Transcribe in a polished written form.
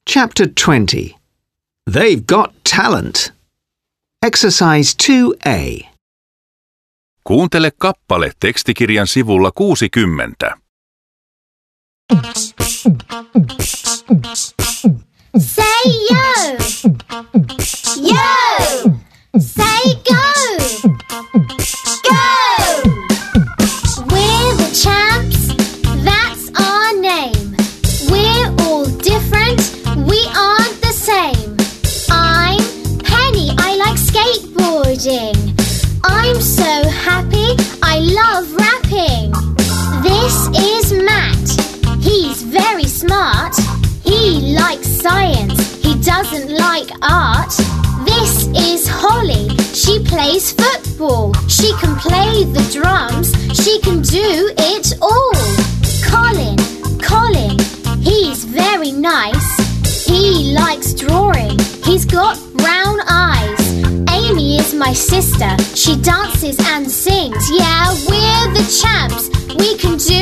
Chapter 20. They've got talent. Exercise 2A. Kuuntele kappale tekstikirjan sivulla 60. Say yo! Yo! Say go! Go! We're the champs, that's our name. We're all different, we aren't the same. I'm Penny, I like skateboarding. I'm so happy, I love rapping. This is Matt, he's very smart. He likes science, he doesn't like art. This is Holly, she plays football. She can play the drums, she can do it all. Colin, he's very nice. He likes drawing, he's got brown eyes. Amy is my sister, she dances and sings. Yeah, we're the champs, we can do